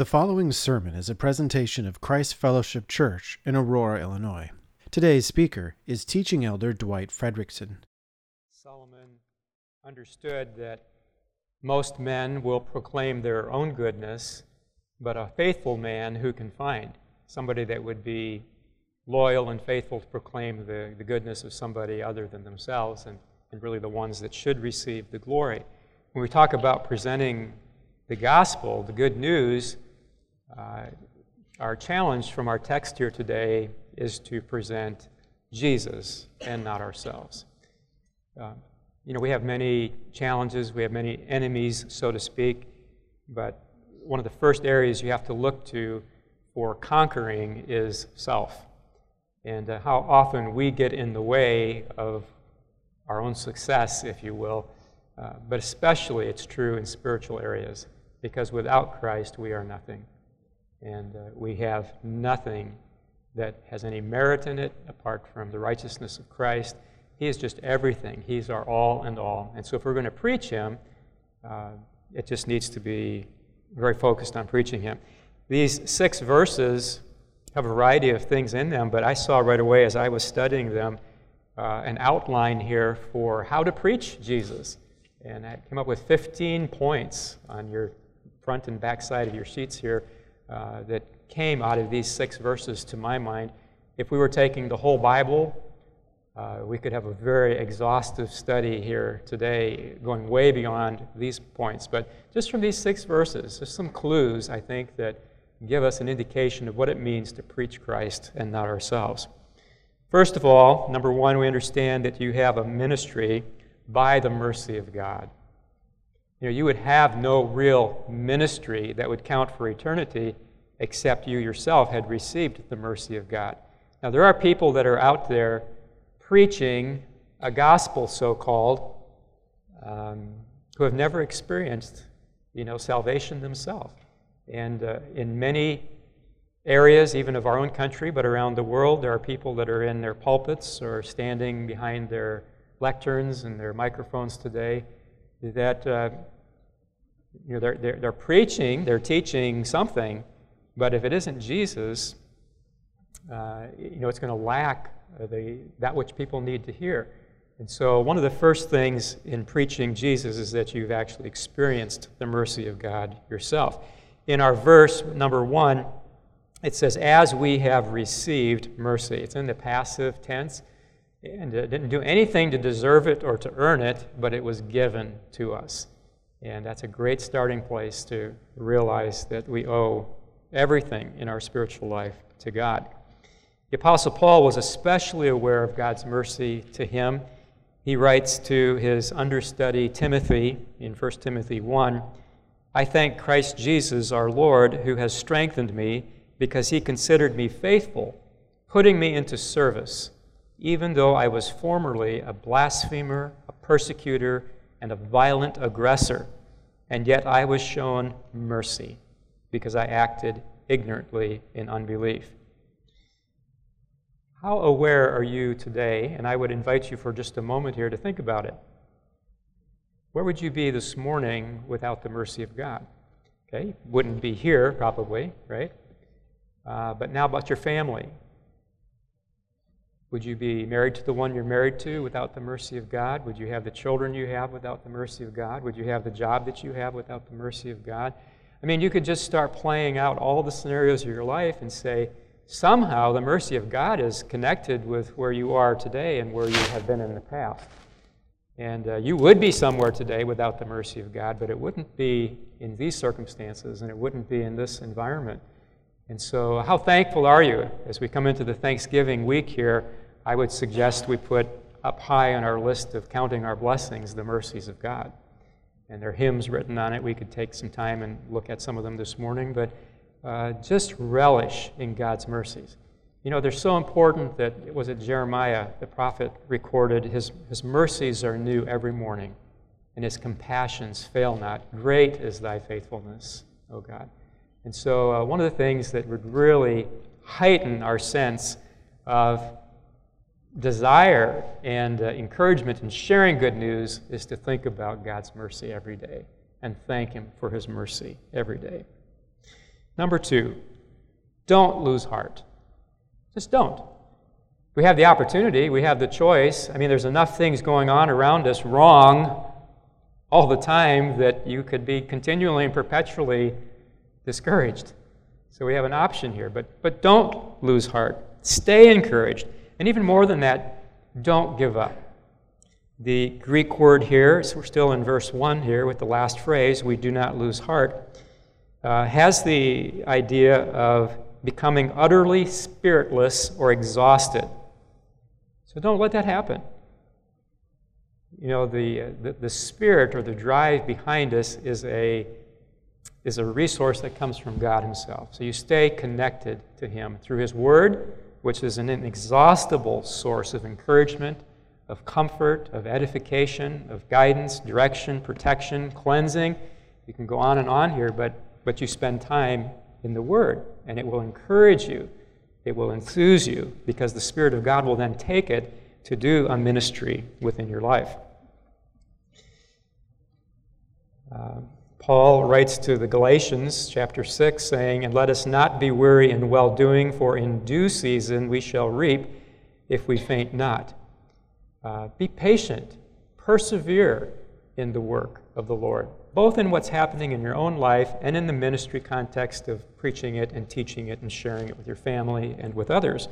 The following sermon is a presentation of Christ Fellowship Church in Aurora, Illinois. Today's speaker is teaching elder Dwight Fredrickson. Solomon understood that most men will proclaim their own goodness, but a faithful man who can find somebody that would be loyal and faithful to proclaim the goodness of somebody other than themselves and really the ones that should receive the glory. When we talk about presenting the gospel, the good news, our challenge from our text here today is to present Jesus and not ourselves. We have many challenges, we have many enemies, so to speak, but one of the first areas you have to look to for conquering is self, and how often we get in the way of our own success, if you will, but especially it's true in spiritual areas, because without Christ we are nothing, and we have nothing that has any merit in it apart from the righteousness of Christ. He is just everything. He's our all and all. And so if we're going to preach Him, it just needs to be very focused on preaching Him. These 6 verses have a variety of things in them, but I saw right away as I was studying them an outline here for how to preach Jesus. And I came up with 15 points on your front and back side of your sheets here that came out of these 6 verses to my mind. If we were taking the whole Bible, we could have a very exhaustive study here today, going way beyond these points. But just from these 6 verses, there's some clues, I think, that give us an indication of what it means to preach Christ and not ourselves. First of all, number 1, we understand that you have a ministry by the mercy of God. You would have no real ministry that would count for eternity except you yourself had received the mercy of God. Now, there are people that are out there preaching a gospel, so-called, who have never experienced, salvation themselves. And in many areas, even of our own country, but around the world, there are people that are in their pulpits or standing behind their lecterns and their microphones today that they're preaching, they're teaching something, but if it isn't Jesus, it's going to lack that which people need to hear. And so one of the first things in preaching Jesus is that you've actually experienced the mercy of God yourself. In our verse, number 1, it says, as we have received mercy. It's in the passive tense, and it didn't do anything to deserve it or to earn it, but it was given to us. And that's a great starting place to realize that we owe everything in our spiritual life to God. The Apostle Paul was especially aware of God's mercy to him. He writes to his understudy Timothy in 1 Timothy 1, I thank Christ Jesus our Lord, who has strengthened me because He considered me faithful, putting me into service, even though I was formerly a blasphemer, a persecutor, and a violent aggressor, and yet I was shown mercy because I acted ignorantly in unbelief. How aware are you today? And I would invite you for just a moment here to think about it. Where would you be this morning without the mercy of God? Okay, you wouldn't be here probably, right? But now about your family. Would you be married to the one you're married to without the mercy of God? Would you have the children you have without the mercy of God? Would you have the job that you have without the mercy of God? I mean, you could just start playing out all the scenarios of your life and say, somehow the mercy of God is connected with where you are today and where you have been in the past. And you would be somewhere today without the mercy of God, but it wouldn't be in these circumstances and it wouldn't be in this environment. And so how thankful are you? As we come into the Thanksgiving week here, I would suggest we put up high on our list of counting our blessings the mercies of God. And there are hymns written on it. We could take some time and look at some of them this morning, but just relish in God's mercies. They're so important that, was it Jeremiah, the prophet, recorded, his mercies are new every morning, and His compassions fail not. Great is Thy faithfulness, O God. And so one of the things that would really heighten our sense of desire and encouragement in sharing good news is to think about God's mercy every day and thank Him for His mercy every day. Number 2, don't lose heart. Just don't. We have the opportunity, we have the choice. I mean, there's enough things going on around us wrong all the time that you could be continually and perpetually discouraged. So we have an option here, but don't lose heart. Stay encouraged. And even more than that, don't give up. The Greek word here, so we're still in verse 1 here with the last phrase, we do not lose heart, has the idea of becoming utterly spiritless or exhausted. So don't let that happen. You know, the spirit or the drive behind us is a resource that comes from God Himself. So you stay connected to Him through His Word, which is an inexhaustible source of encouragement, of comfort, of edification, of guidance, direction, protection, cleansing. You can go on and on here, but you spend time in the Word, and it will encourage you. It will enthuse you, because the Spirit of God will then take it to do a ministry within your life. Paul writes to the Galatians, chapter 6, saying, "And let us not be weary in well-doing, for in due season we shall reap if we faint not." Be patient, persevere in the work of the Lord, both in what's happening in your own life and in the ministry context of preaching it and teaching it and sharing it with your family and with others.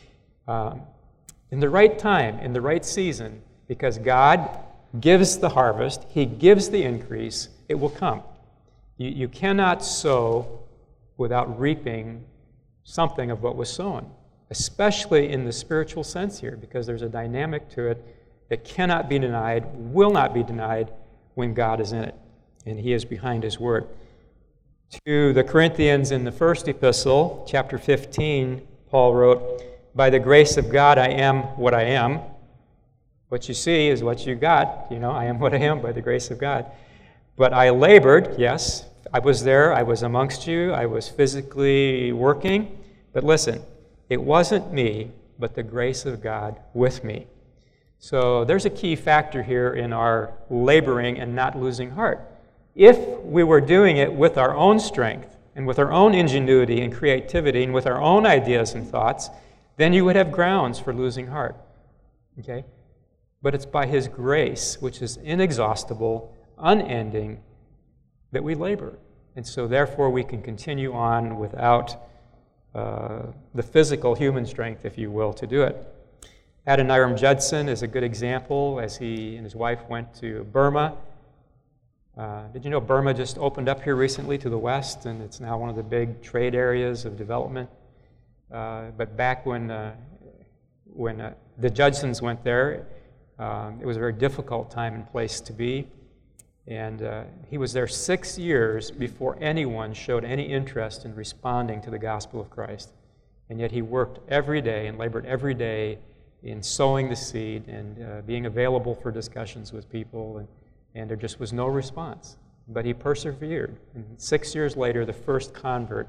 In the right time, in the right season, because God gives the harvest, He gives the increase, it will come. You cannot sow without reaping something of what was sown, especially in the spiritual sense here, because there's a dynamic to it that cannot be denied, will not be denied when God is in it, and He is behind His Word. To the Corinthians in the first epistle, chapter 15, Paul wrote, "By the grace of God I am what I am." What you see is what you got. You know, I am what I am by the grace of God. "But I labored," yes, I was there, I was amongst you, I was physically working. But listen, it wasn't me, but the grace of God with me. So there's a key factor here in our laboring and not losing heart. If we were doing it with our own strength and with our own ingenuity and creativity and with our own ideas and thoughts, then you would have grounds for losing heart. Okay? But it's by His grace, which is inexhaustible, unending, that we labor. And so therefore we can continue on without the physical human strength, if you will, to do it. Adoniram Judson is a good example as he and his wife went to Burma. Did you know Burma just opened up here recently to the west, and it's now one of the big trade areas of development? But back when the Judsons went there, it was a very difficult time and place to be. And he was there 6 years before anyone showed any interest in responding to the gospel of Christ. And yet he worked every day and labored every day in sowing the seed and being available for discussions with people. And there just was no response. But he persevered. And 6 years later, the first convert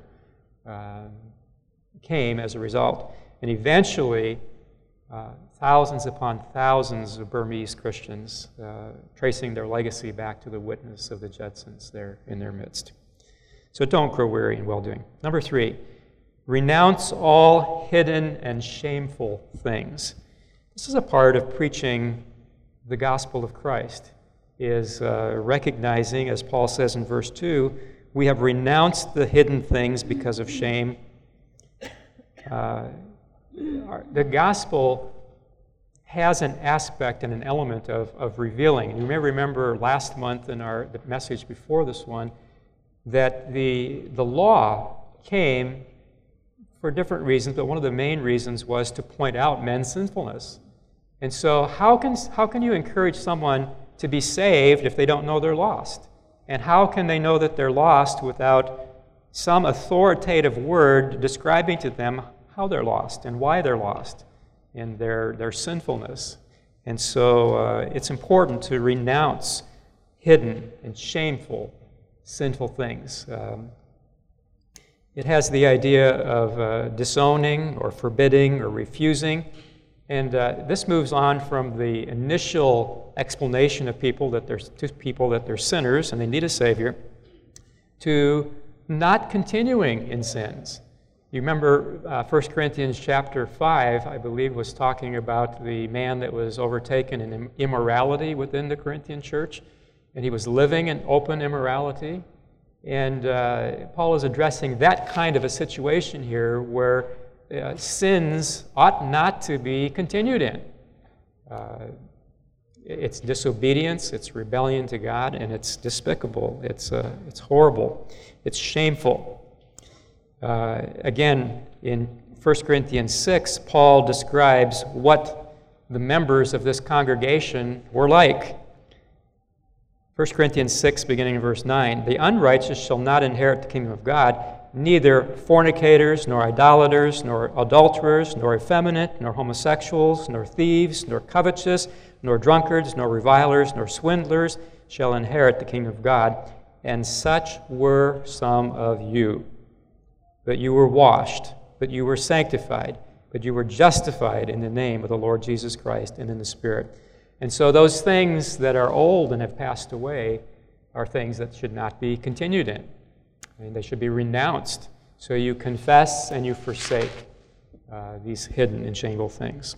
came as a result. And eventually, thousands upon thousands of Burmese Christians, tracing their legacy back to the witness of the Judsons there in their midst. So don't grow weary in well-doing. Number 3, renounce all hidden and shameful things. This is a part of preaching the gospel of Christ, is recognizing, as Paul says in verse 2, we have renounced the hidden things because of shame. The gospel has an aspect and an element of revealing. And you may remember last month in the message before this one that the law came for different reasons, but one of the main reasons was to point out men's sinfulness. And so how can you encourage someone to be saved if they don't know they're lost? And how can they know that they're lost without some authoritative word describing to them how they're lost and why they're lost and their sinfulness? And so it's important to renounce hidden and shameful, sinful things. It has the idea of disowning or forbidding or refusing. And this moves on from the initial explanation of people that they're sinners and they need a Savior to not continuing in sins. You remember 1 Corinthians chapter 5, I believe, was talking about the man that was overtaken in immorality within the Corinthian church, and he was living in open immorality. And Paul is addressing that kind of a situation here where sins ought not to be continued in. It's disobedience, it's rebellion to God, and it's despicable. It's horrible. It's shameful. Again, in 1 Corinthians 6, Paul describes what the members of this congregation were like. 1 Corinthians 6, beginning in verse 9, "The unrighteous shall not inherit the kingdom of God, neither fornicators, nor idolaters, nor adulterers, nor effeminate, nor homosexuals, nor thieves, nor covetous, nor drunkards, nor revilers, nor swindlers shall inherit the kingdom of God. And such were some of you. But you were washed, but you were sanctified, but you were justified in the name of the Lord Jesus Christ and in the Spirit." And so those things that are old and have passed away are things that should not be continued in. And they should be renounced. So you confess and you forsake these hidden and shameful things.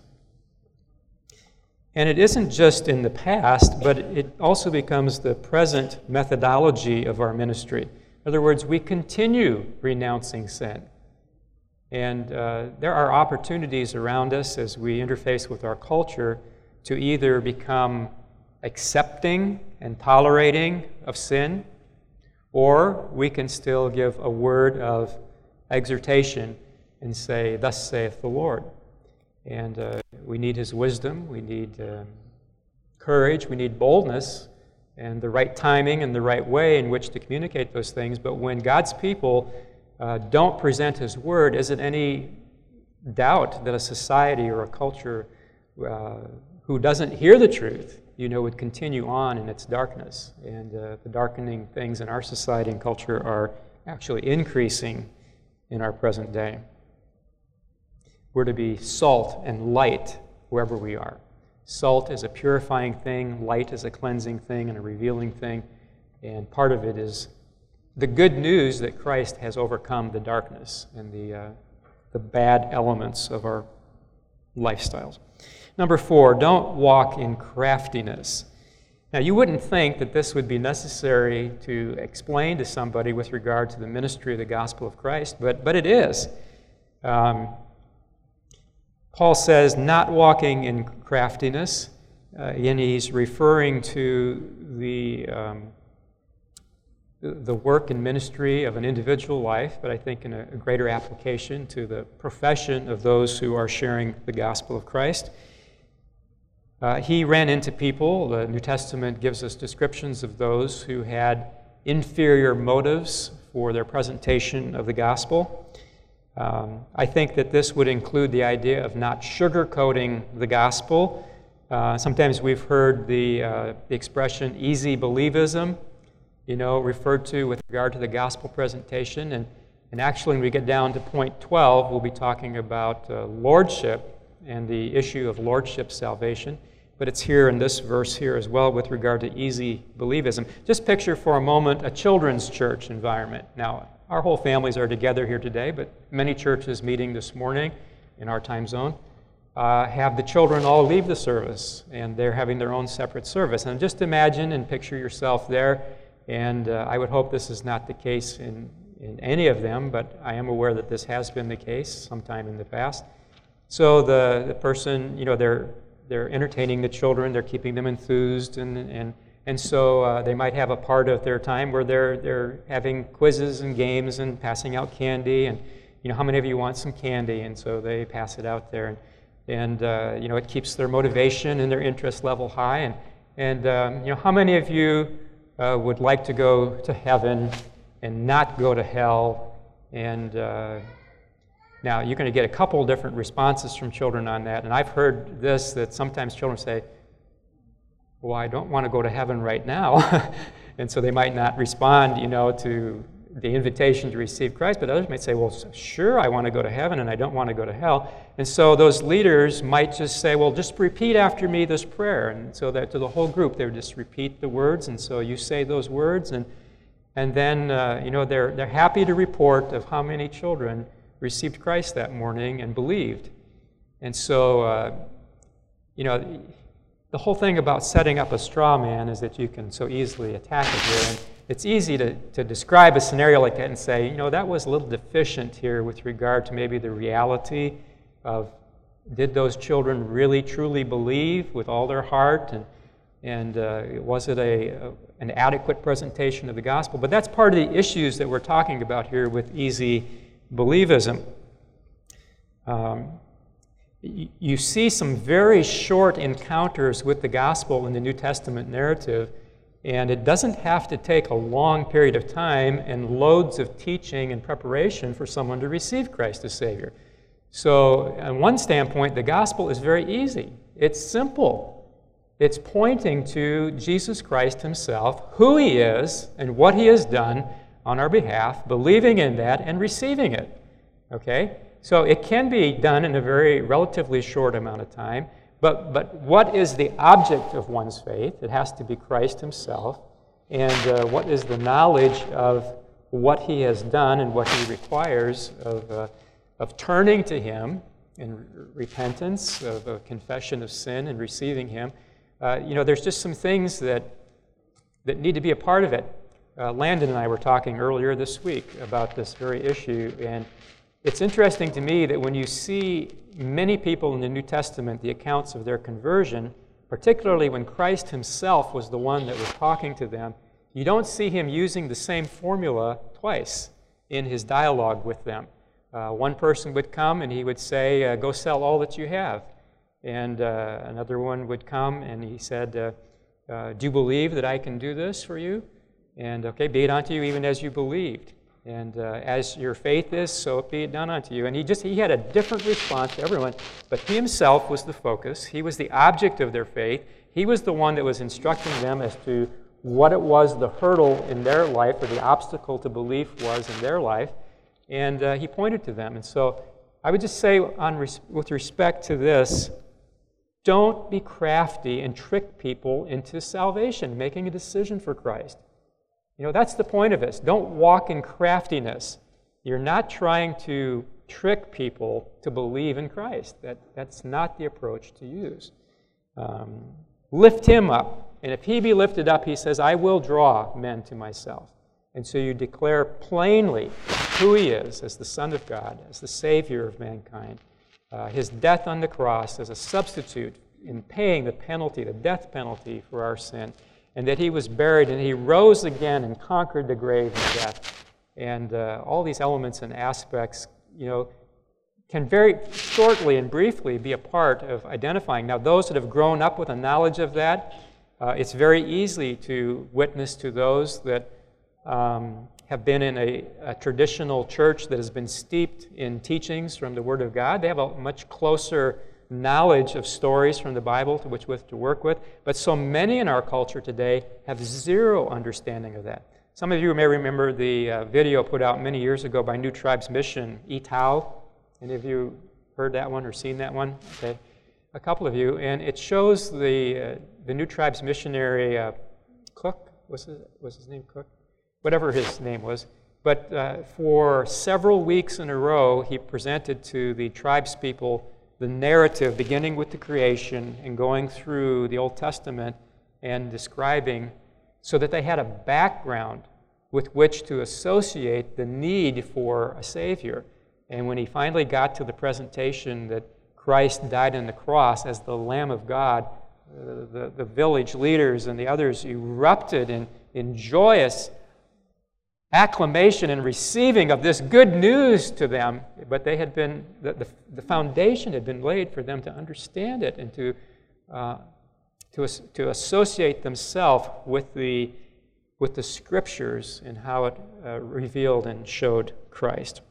And it isn't just in the past, but it also becomes the present methodology of our ministry. In other words, we continue renouncing sin. And there are opportunities around us as we interface with our culture to either become accepting and tolerating of sin, or we can still give a word of exhortation and say, "Thus saith the Lord." And we need His wisdom, we need courage, we need boldness, and the right timing and the right way in which to communicate those things. But when God's people don't present His word, is it any doubt that a society or a culture who doesn't hear the truth, would continue on in its darkness? And the darkening things in our society and culture are actually increasing in our present day. We're to be salt and light wherever we are. Salt is a purifying thing, light is a cleansing thing and a revealing thing, and part of it is the good news that Christ has overcome the darkness and the bad elements of our lifestyles. Number 4, don't walk in craftiness. Now, you wouldn't think that this would be necessary to explain to somebody with regard to the ministry of the gospel of Christ, but it is. Paul says, not walking in craftiness, and he's referring to the work and ministry of an individual life, but I think in a greater application to the profession of those who are sharing the gospel of Christ. He ran into people. The New Testament gives us descriptions of those who had inferior motives for their presentation of the gospel. I think that this would include the idea of not sugarcoating the gospel. Sometimes we've heard the expression easy believism, referred to with regard to the gospel presentation. And actually, when we get down to point 12, we'll be talking about lordship and the issue of lordship salvation. But it's here in this verse here as well with regard to easy believism. Just picture for a moment a children's church environment. Now, our whole families are together here today, but many churches meeting this morning in our time zone have the children all leave the service, and they're having their own separate service. And just imagine and picture yourself there, and I would hope this is not the case in any of them, but I am aware that this has been the case sometime in the past. So the person, they're entertaining the children, they're keeping them enthused, and so they might have a part of their time where they're having quizzes and games and passing out candy, and how many of you want some candy? And so they pass it out there, and it keeps their motivation and their interest level high, and how many of you would like to go to heaven and not go to hell? And now, you're going to get a couple different responses from children on that, and I've heard this, that sometimes children say, well, I don't want to go to heaven right now, and so they might not respond, to the invitation to receive Christ, but others might say, well, sure, I want to go to heaven, and I don't want to go to hell. And so those leaders might just say, well, just repeat after me this prayer, and so that to the whole group, they would just repeat the words, and so you say those words, and And then, they're happy to report of how many children received Christ that morning and believed. And so, the whole thing about setting up a straw man is that you can so easily attack it here. And it's easy to describe a scenario like that and say, that was a little deficient here with regard to maybe the reality of, did those children really truly believe with all their heart? And was it an adequate presentation of the gospel? But that's part of the issues that we're talking about here with easy believism. You see some very short encounters with the gospel in the New Testament narrative, and it doesn't have to take a long period of time and loads of teaching and preparation for someone to receive Christ as Savior. So, on one standpoint, the gospel is very easy. It's simple. It's pointing to Jesus Christ himself, who he is, and what he has done on our behalf, believing in that and receiving it. Okay? So it can be done in a very relatively short amount of time, but what is the object of one's faith? It has to be Christ himself. And what is the knowledge of what he has done and what he requires of turning to him in repentance, of a confession of sin and receiving him. There's just some things that need to be a part of it. Landon and I were talking earlier this week about this very issue, and it's interesting to me that when you see many people in the New Testament, the accounts of their conversion, particularly when Christ himself was the one that was talking to them, you don't see him using the same formula twice in his dialogue with them. One person would come and he would say, go sell all that you have. And another one would come and he said, do you believe that I can do this for you? And okay, be it unto you even as you believed. And as your faith is, so be it done unto you. And he had a different response to everyone, but he himself was the focus. He was the object of their faith. He was the one that was instructing them as to what it was the hurdle in their life, or the obstacle to belief was in their life. And he pointed to them. And so I would just say, with respect to this, don't be crafty and trick people into salvation, making a decision for Christ. That's the point of this. Don't walk in craftiness. You're not trying to trick people to believe in Christ. That's not the approach to use. Lift him up. And if he be lifted up, he says, I will draw men to myself. And so you declare plainly who he is as the Son of God, as the Savior of mankind, his death on the cross as a substitute in paying the penalty, the death penalty for our sin, and that he was buried and he rose again and conquered the grave and death. And all these elements and aspects, can very shortly and briefly be a part of identifying. Now, those that have grown up with a knowledge of that, it's very easy to witness to those that have been in a traditional church that has been steeped in teachings from the Word of God. They have a much closer knowledge of stories from the Bible to work with, but so many in our culture today have zero understanding of that. Some of you may remember the video put out many years ago by New Tribes Mission, Itao. Any of you heard that one or seen that one? Okay, a couple of you. And it shows the New Tribes missionary Cook. Was his name Cook? Whatever his name was. But for several weeks in a row, he presented to the tribes people the narrative beginning with the creation and going through the Old Testament and describing, so that they had a background with which to associate the need for a Savior. And when he finally got to the presentation that Christ died on the cross as the Lamb of God, the village leaders and the others erupted in joyous acclamation and receiving of this good news to them, but they had been, the foundation had been laid for them to understand it and to associate themselves with the Scriptures and how it revealed and showed Christ.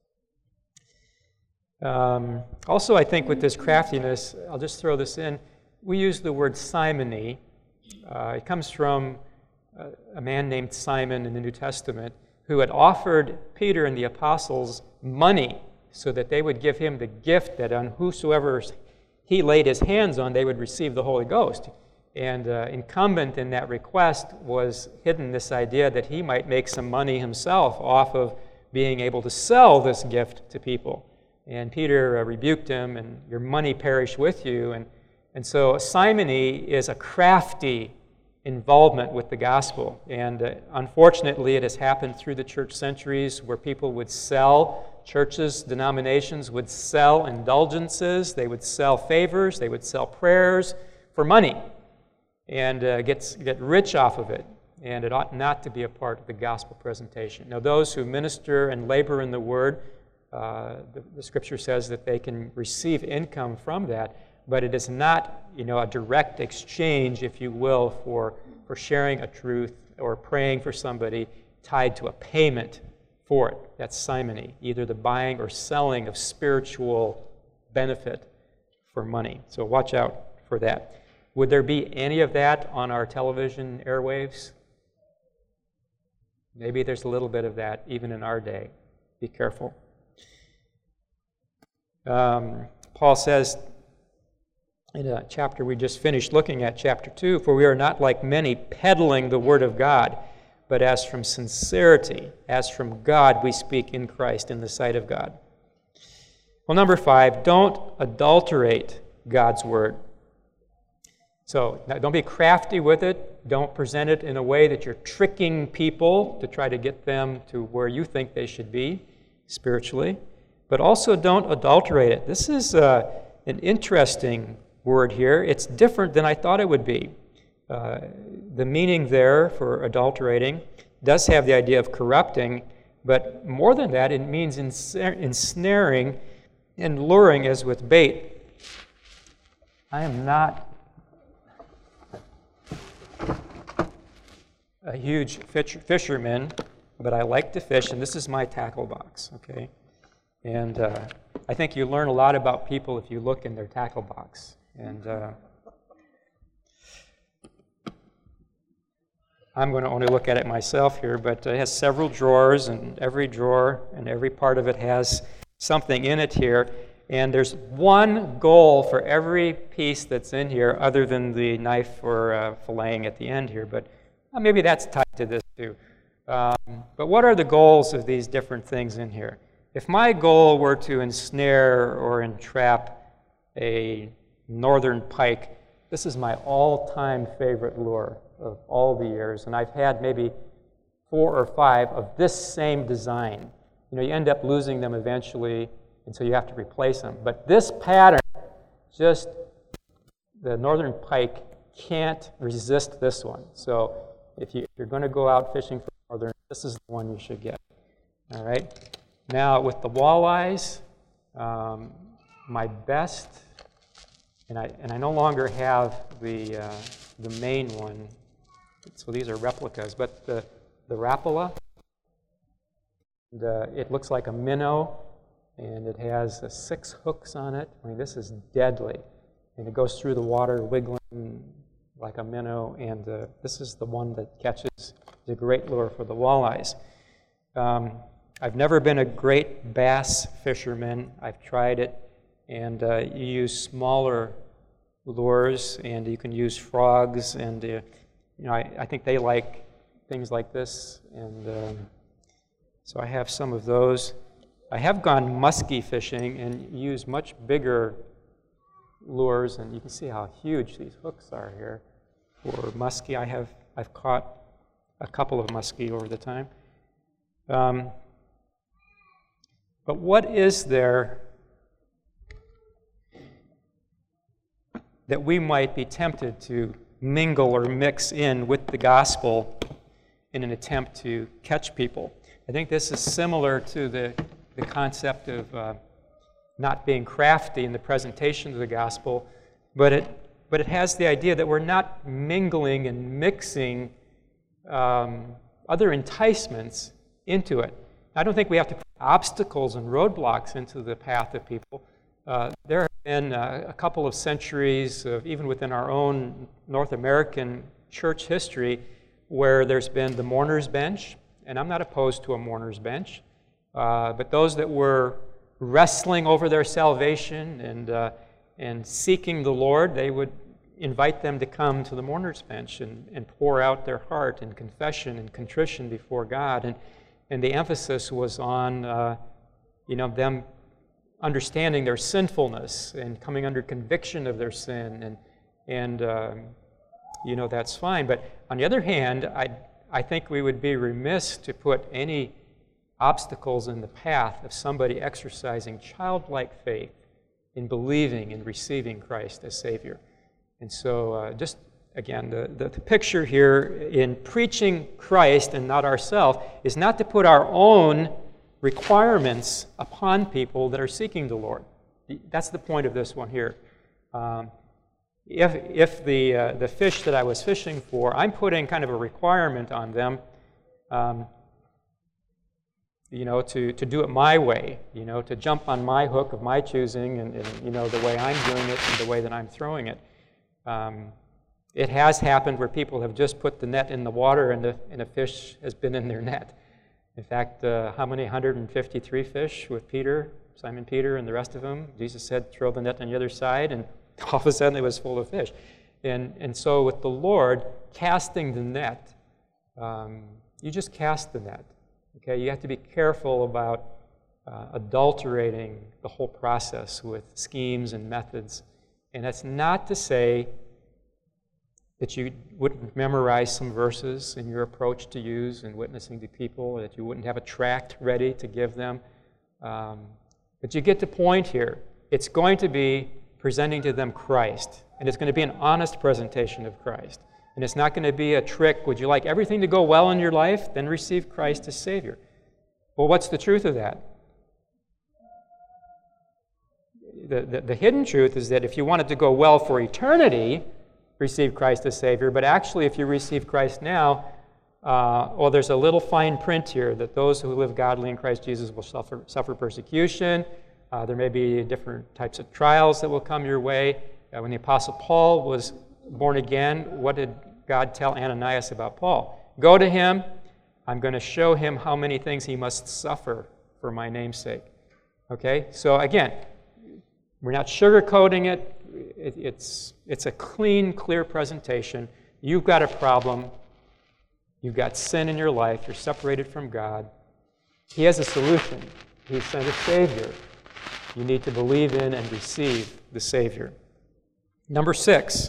Also, I think with this craftiness, I'll just throw this in, we use the word simony. It comes from a man named Simon in the New Testament who had offered Peter and the apostles money so that they would give him the gift that on whosoever he laid his hands on, they would receive the Holy Ghost. And incumbent in that request was hidden this idea that he might make some money himself off of being able to sell this gift to people. And Peter rebuked him, and your money perish with you. And so simony is a crafty involvement with the gospel. And unfortunately, it has happened through the church centuries where people would sell, churches, denominations would sell indulgences, they would sell favors, they would sell prayers for money and get rich off of it. And it ought not to be a part of the gospel presentation. Now, those who minister and labor in the word, the scripture says that they can receive income from that, but it is not, a direct exchange, if you will, for sharing a truth or praying for somebody tied to a payment for it. That's simony, either the buying or selling of spiritual benefit for money. So watch out for that. Would there be any of that on our television airwaves? Maybe there's a little bit of that even in our day. Be careful. Paul says in a chapter we just finished looking at, chapter 2, "For we are not like many peddling the word of God, but as from sincerity, as from God we speak in Christ in the sight of God." Well, number 5, don't adulterate God's word. So don't be crafty with it. Don't present it in a way that you're tricking people to try to get them to where you think they should be spiritually. But also don't adulterate it. This is an interesting word here. It's different than I thought it would be. The meaning there for adulterating does have the idea of corrupting, but more than that, it means ensnaring and luring as with bait. I am not a huge fisherman, but I like to fish, and this is my tackle box, okay? And I think you learn a lot about people if you look in their tackle box. And I'm going to only look at it myself here, but it has several drawers, and every drawer and every part of it has something in it here. And there's one goal for every piece that's in here other than the knife for filleting at the end here, but maybe that's tied to this too. But what are the goals of these different things in here? If my goal were to ensnare or entrap a northern pike, this is my all-time favorite lure of all the years, and I've had maybe 4 or 5 of this same design. You end up losing them eventually, and so you have to replace them. But this pattern, just the northern pike can't resist this one. So if you're going to go out fishing for northern, this is the one you should get. All right. Now with the walleyes, my best, and I no longer have the main one. So these are replicas, but the Rapala, it looks like a minnow, and it has 6 hooks on it. I mean, this is deadly, and it goes through the water wiggling like a minnow, and this is the one that catches the great lure for the walleyes. I've never been a great bass fisherman. I've tried it, and you use smaller lures, and you can use frogs, and I think they like things like this, and so I have some of those. I have gone muskie fishing and used much bigger lures, and you can see how huge these hooks are here. For muskie, I've caught a couple of muskie over the time. But what is there that we might be tempted to mingle or mix in with the gospel in an attempt to catch people? I think this is similar to the concept of not being crafty in the presentation of the gospel, but it has the idea that we're not mingling and mixing other enticements into it. I don't think we have to put obstacles and roadblocks into the path of people. There have been a couple of centuries, even within our own North American church history, where there's been the mourner's bench, and I'm not opposed to a mourner's bench, but those that were wrestling over their salvation and seeking the Lord, they would invite them to come to the mourner's bench and pour out their heart in confession and contrition before God. And the emphasis was on them understanding their sinfulness and coming under conviction of their sin, and that's fine. But on the other hand, I think we would be remiss to put any obstacles in the path of somebody exercising childlike faith in believing and receiving Christ as Savior. And so just, again, the picture here in preaching Christ and not ourselves is not to put our own requirements upon people that are seeking the Lord. That's the point of this one here. If the fish that I was fishing for, I'm putting kind of a requirement on them, to do it my way, to jump on my hook of my choosing and the way I'm doing it and the way that I'm throwing it. It has happened where people have just put the net in the water and a fish has been in their net. In fact, how many? 153 fish with Simon Peter and the rest of them. Jesus said, throw the net on the other side, and all of a sudden it was full of fish. And so with the Lord, casting the net, you just cast the net. Okay, you have to be careful about adulterating the whole process with schemes and methods. And that's not to say that you wouldn't memorize some verses in your approach to use in witnessing to people, or that you wouldn't have a tract ready to give them. But you get the point here. It's going to be presenting to them Christ, and it's going to be an honest presentation of Christ. And it's not going to be a trick. Would you like everything to go well in your life? Then receive Christ as Savior. Well, what's the truth of that? The hidden truth is that if you want it to go well for eternity, receive Christ as Savior. But actually, if you receive Christ now, there's a little fine print here that those who live godly in Christ Jesus will suffer persecution. There may be different types of trials that will come your way. When the Apostle Paul was born again, what did God tell Ananias about Paul? Go to him. I'm going to show him how many things he must suffer for my name's sake. Okay? So again, we're not sugarcoating it. It's a clean, clear presentation. You've got a problem. You've got sin in your life. You're separated from God. He has a solution. He sent a Savior. You need to believe in and receive the Savior. Number 6.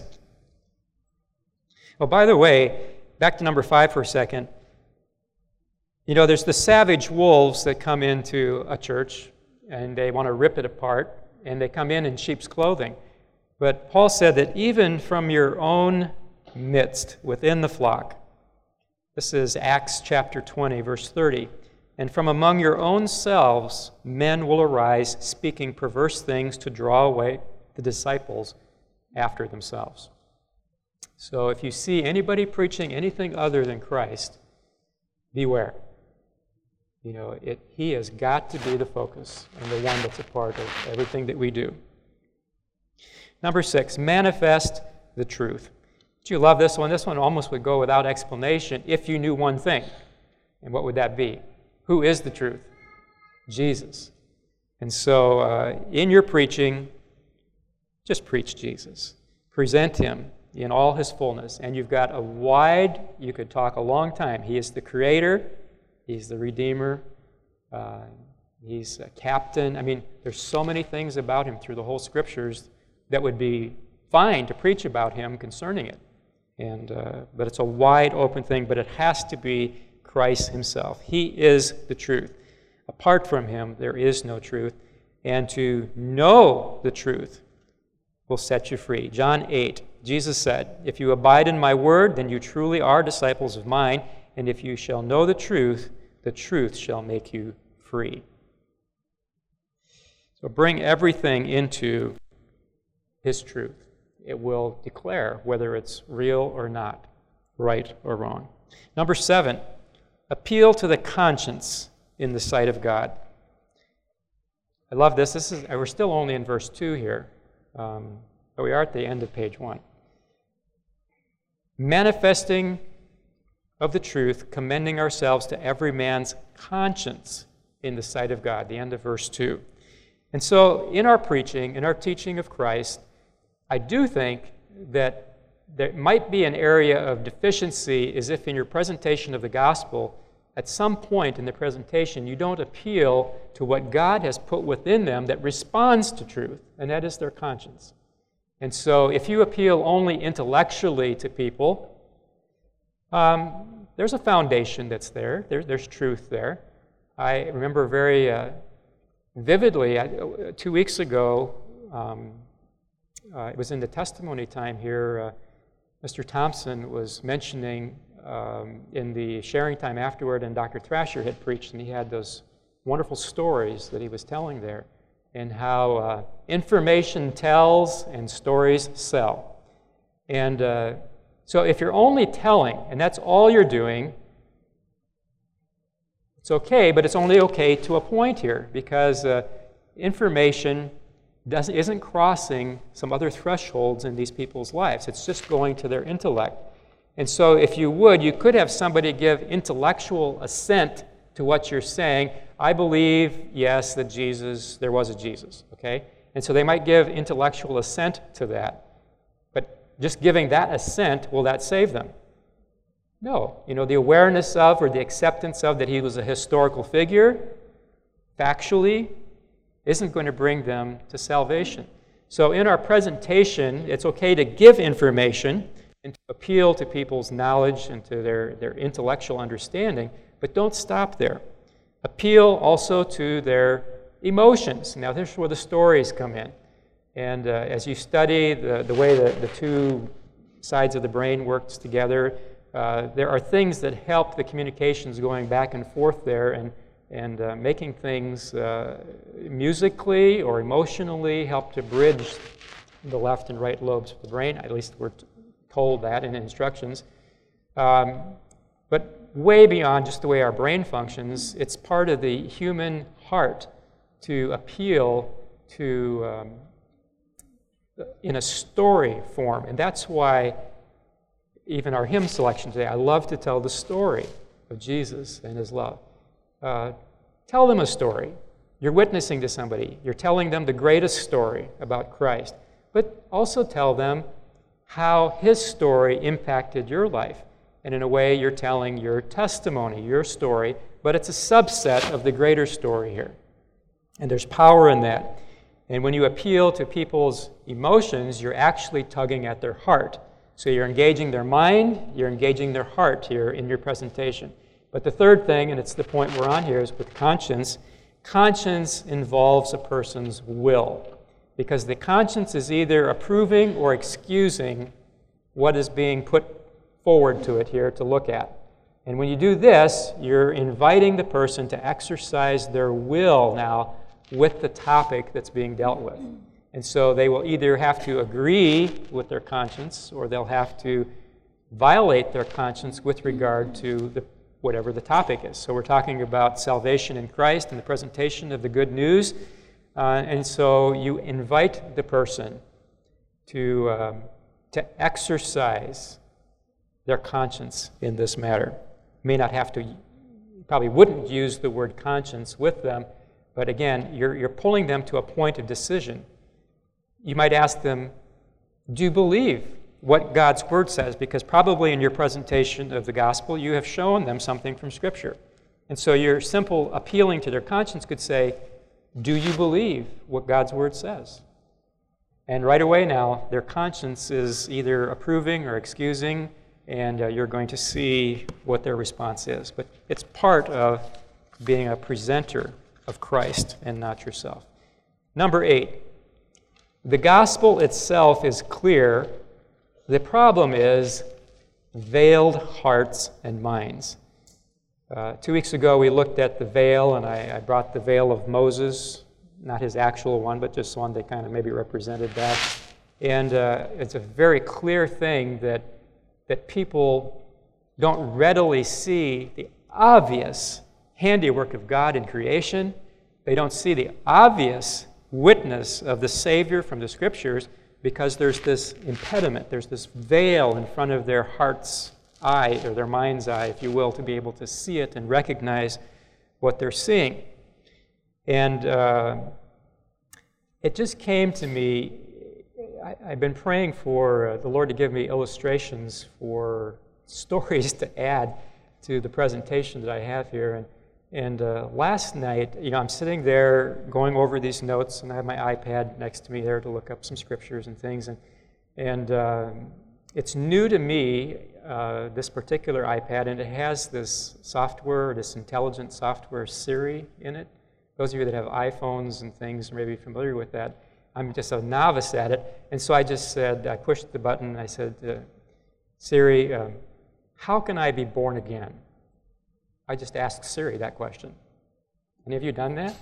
Oh, by the way, back to number 5 for a second. There's the savage wolves that come into a church and they want to rip it apart, and they come in sheep's clothing. But Paul said that even from your own midst, within the flock, this is Acts chapter 20, verse 30, and from among your own selves men will arise, speaking perverse things to draw away the disciples after themselves. So if you see anybody preaching anything other than Christ, beware. He has got to be the focus and the one that's a part of everything that we do. Number 6, manifest the truth. Do you love this one? This one almost would go without explanation if you knew one thing. And what would that be? Who is the truth? Jesus. And so in your preaching, just preach Jesus. Present him in all his fullness. And you've got you could talk a long time. He is the creator. He's the redeemer. He's a captain. I mean, there's so many things about him through the whole scriptures that would be fine to preach about him concerning it. But it's a wide open thing, but it has to be Christ himself. He is the truth. Apart from him, there is no truth. And to know the truth will set you free. John 8, Jesus said, if you abide in my word, then you truly are disciples of mine, and if you shall know the truth shall make you free. So bring everything into his truth. It will declare whether it's real or not, right or wrong. Number 7, appeal to the conscience in the sight of God. I love this. We're still only in verse 2 here, but we are at the end of page 1. Manifesting of the truth, commending ourselves to every man's conscience in the sight of God, the end of verse 2. And so in our preaching, in our teaching of Christ, I do think that there might be an area of deficiency is if in your presentation of the gospel, at some point in the presentation, you don't appeal to what God has put within them that responds to truth, and that is their conscience. And so if you appeal only intellectually to people, there's a foundation that's there. There's truth there. I remember very vividly, 2 weeks ago, it was in the testimony time here, Mr. Thompson was mentioning in the sharing time afterward, and Dr. Thrasher had preached, and he had those wonderful stories that he was telling there, and how information tells and stories sell. And so if you're only telling, and that's all you're doing, it's okay, but it's only okay to a point here, because information isn't crossing some other thresholds in these people's lives. It's just going to their intellect. And so if you would, you could have somebody give intellectual assent to what you're saying. I believe, yes, that there was a Jesus, okay? And so they might give intellectual assent to that. But just giving that assent, will that save them? No. The awareness of or the acceptance of that he was a historical figure, factually, isn't going to bring them to salvation. So in our presentation, it's okay to give information and to appeal to people's knowledge and to their intellectual understanding, but don't stop there. Appeal also to their emotions. Now, this is where the stories come in. And as you study the way that the two sides of the brain works together, there are things that help the communications going back and forth there, and making things musically or emotionally help to bridge the left and right lobes of the brain. At least we're told that in instructions. But way beyond just the way our brain functions, it's part of the human heart to appeal to in a story form. And that's why even our hymn selection today, I love to tell the story of Jesus and his love. Tell them a story. You're witnessing to somebody. You're telling them the greatest story about Christ. But also tell them how his story impacted your life. And in a way, you're telling your testimony, your story, but it's a subset of the greater story here. And there's power in that. And when you appeal to people's emotions, you're actually tugging at their heart. So you're engaging their mind, you're engaging their heart here in your presentation. But the third thing, and it's the point we're on here, is with conscience. Conscience involves a person's will, because the conscience is either approving or excusing what is being put forward to it here to look at. And when you do this, you're inviting the person to exercise their will now with the topic that's being dealt with. And so they will either have to agree with their conscience, or they'll have to violate their conscience with regard to whatever the topic is. So we're talking about salvation in Christ and the presentation of the good news. And so you invite the person to exercise their conscience in this matter. May not have to, probably wouldn't use the word conscience with them, but again, you're pulling them to a point of decision. You might ask them, do you believe what God's Word says? Because probably in your presentation of the gospel, you have shown them something from Scripture. And so your simple appealing to their conscience could say, do you believe what God's Word says? And right away now, their conscience is either approving or excusing, and you're going to see what their response is. But it's part of being a presenter of Christ and not yourself. Number 8, the gospel itself is clear. The problem is veiled hearts and minds. 2 weeks ago, we looked at the veil, and I brought the veil of Moses, not his actual one, but just one that kind of maybe represented that. And it's a very clear thing that people don't readily see the obvious handiwork of God in creation. They don't see the obvious witness of the Savior from the Scriptures, because there's this impediment, there's this veil in front of their heart's eye, or their mind's eye, if you will, to be able to see it and recognize what they're seeing. And it just came to me, I've been praying for the Lord to give me illustrations for stories to add to the presentation that I have here. And last night, I'm sitting there going over these notes, and I have my iPad next to me there to look up some scriptures and things. And it's new to me, this particular iPad, and it has this software, this intelligent software Siri in it. Those of you that have iPhones and things may be familiar with that. I'm just a novice at it. And so I just said, I pushed the button, and I said, Siri, how can I be born again? I just asked Siri that question. Any of you done that?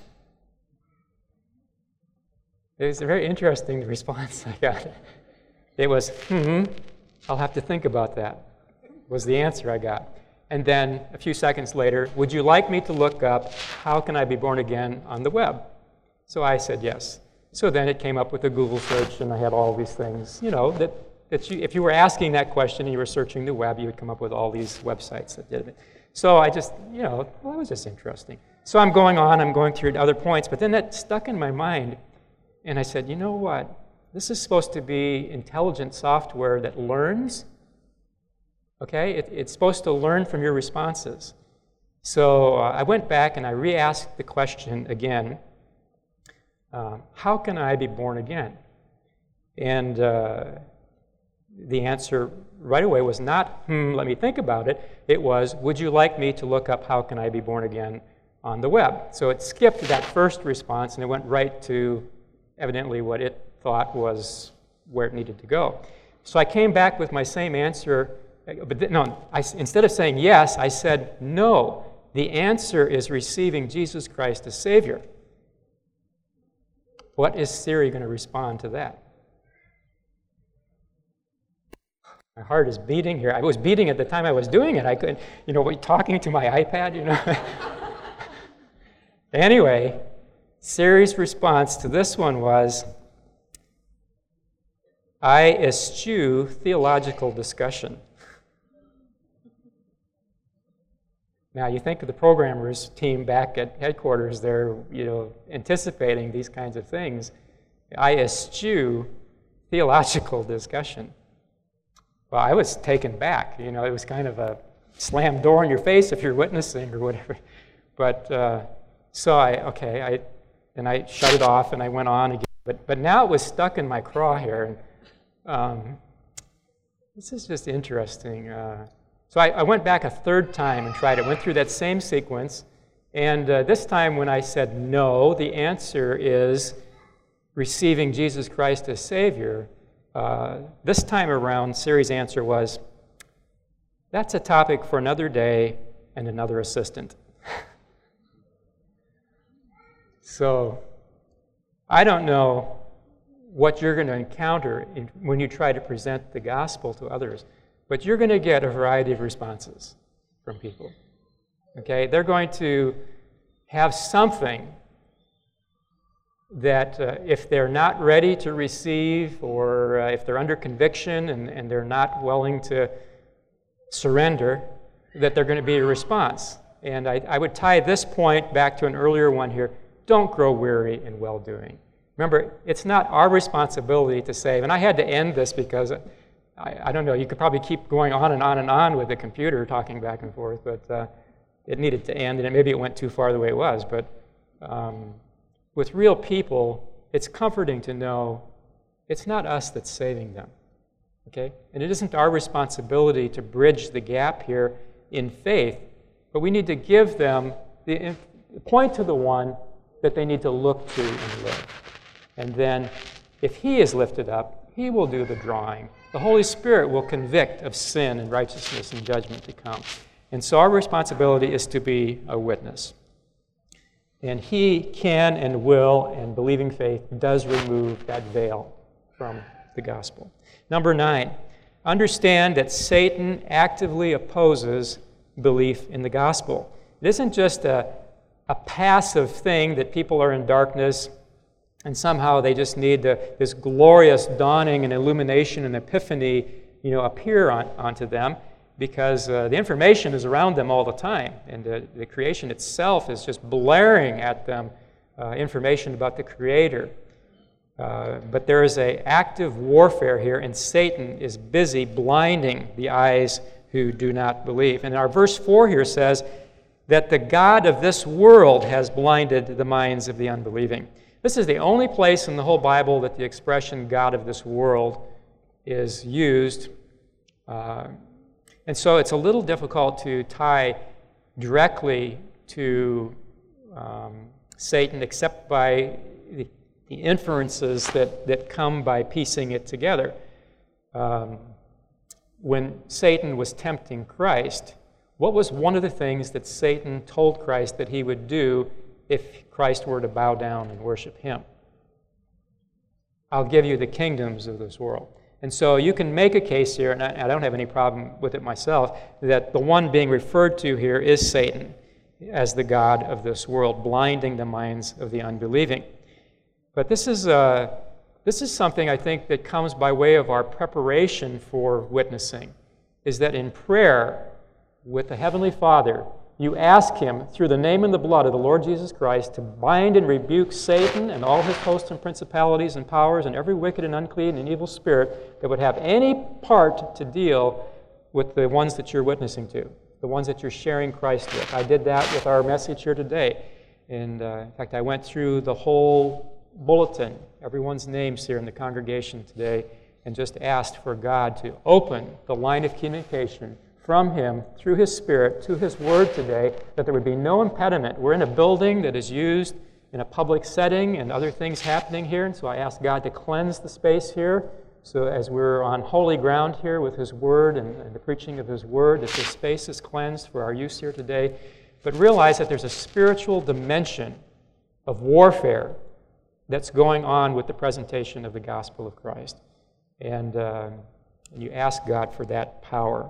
It was a very interesting response I got. It was, I'll have to think about that, was the answer I got. And then a few seconds later, would you like me to look up how can I be born again on the web? So I said yes. So then it came up with a Google search, and I had all these things, that if you were asking that question and you were searching the web, you would come up with all these websites that did it. So I just, well, it was just interesting. So I'm going through other points, but then that stuck in my mind, and I said, you know what? This is supposed to be intelligent software that learns, okay? It's supposed to learn from your responses. So I went back and I re-asked the question again, how can I be born again? And the answer right away was not, let me think about it. It was, would you like me to look up how can I be born again on the web? So it skipped that first response, and it went right to evidently what it thought was where it needed to go. So I came back with my same answer, but instead of saying yes, I said no. The answer is receiving Jesus Christ as Savior. What is Siri going to respond to that? My heart is beating here. I was beating at the time I was doing it. I couldn't, talking to my iPad, Anyway, Siri's response to this one was, I eschew theological discussion. Now, you think of the programmers team back at headquarters, they're, anticipating these kinds of things. I eschew theological discussion. Well, I was taken back. It was kind of a slam door in your face if you're witnessing or whatever. But so I shut it off and I went on again. But now it was stuck in my craw here. And this is just interesting. So I went back a third time and tried it. Went through that same sequence. And this time when I said no, the answer is receiving Jesus Christ as Savior. This time around, Siri's answer was, that's a topic for another day and another assistant. So I don't know what you're going to encounter when you try to present the gospel to others, but you're going to get a variety of responses from people. Okay? They're going to have something that if they're not ready to receive, or if they're under conviction and they're not willing to surrender, that they're going to be a response. And I would tie this point back to an earlier one here. Don't grow weary in well-doing. Remember, it's not our responsibility to save. And I had to end this because, I don't know, you could probably keep going on and on and on with the computer talking back and forth, but it needed to end, and maybe it went too far the way it was. But with real people, it's comforting to know it's not us that's saving them, okay? And it isn't our responsibility to bridge the gap here in faith, but we need to give them, point to the one that they need to look to and live. And then, if He is lifted up, He will do the drawing. The Holy Spirit will convict of sin and righteousness and judgment to come. And so our responsibility is to be a witness. And He can and will, and believing faith does remove that veil from the gospel. Number 9, understand that Satan actively opposes belief in the gospel. It isn't just a passive thing that people are in darkness and somehow they just need this glorious dawning and illumination and epiphany, appear onto them, because the information is around them all the time, and the creation itself is just blaring at them information about the Creator. But there is an active warfare here, and Satan is busy blinding the eyes who do not believe. And our verse 4 here says that the God of this world has blinded the minds of the unbelieving. This is the only place in the whole Bible that the expression God of this world is used. And so it's a little difficult to tie directly to Satan, except by the inferences that come by piecing it together. When Satan was tempting Christ, what was one of the things that Satan told Christ that he would do if Christ were to bow down and worship him? I'll give you the kingdoms of this world. And so you can make a case here, and I don't have any problem with it myself, that the one being referred to here is Satan as the God of this world, blinding the minds of the unbelieving. But this is something, I think, that comes by way of our preparation for witnessing, is that in prayer with the Heavenly Father, you ask Him, through the name and the blood of the Lord Jesus Christ, to bind and rebuke Satan and all his hosts and principalities and powers and every wicked and unclean and evil spirit that would have any part to deal with the ones that you're witnessing to, the ones that you're sharing Christ with. I did that with our message here today. And in fact, I went through the whole bulletin, everyone's names here in the congregation today, and just asked for God to open the line of communication from Him through His Spirit to His Word today, that there would be no impediment. We're in a building that is used in a public setting and other things happening here, and so I asked God to cleanse the space here, so as we're on holy ground here with His Word and the preaching of His Word, that this space is cleansed for our use here today. But realize that there's a spiritual dimension of warfare that's going on with the presentation of the gospel of Christ. And you ask God for that power.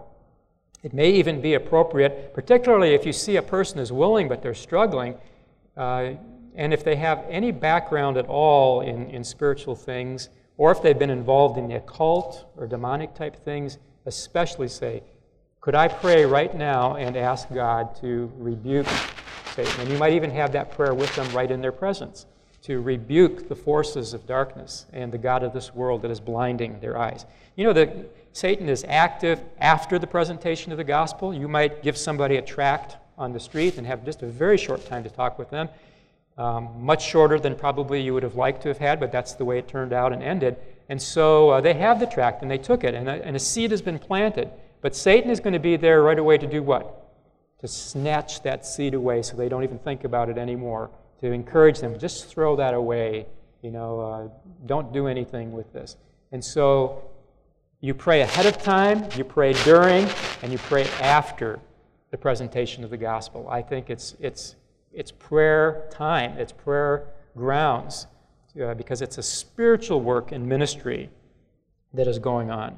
It may even be appropriate, particularly if you see a person is willing but they're struggling, and if they have any background at all in spiritual things, or if they've been involved in the occult or demonic type things, especially say, could I pray right now and ask God to rebuke Satan? And you might even have that prayer with them right in their presence, to rebuke the forces of darkness and the God of this world that is blinding their eyes. You know that Satan is active after the presentation of the gospel. You might give somebody a tract on the street and have just a very short time to talk with them, much shorter than probably you would have liked to have had, but that's the way it turned out and ended. And so they have the tract and they took it, and a seed has been planted. But Satan is going to be there right away to do what? To snatch that seed away so they don't even think about it anymore. To encourage them, just throw that away, don't do anything with this. And so you pray ahead of time, you pray during, and you pray after the presentation of the gospel. I think it's prayer time, it's prayer grounds, because it's a spiritual work and ministry that is going on.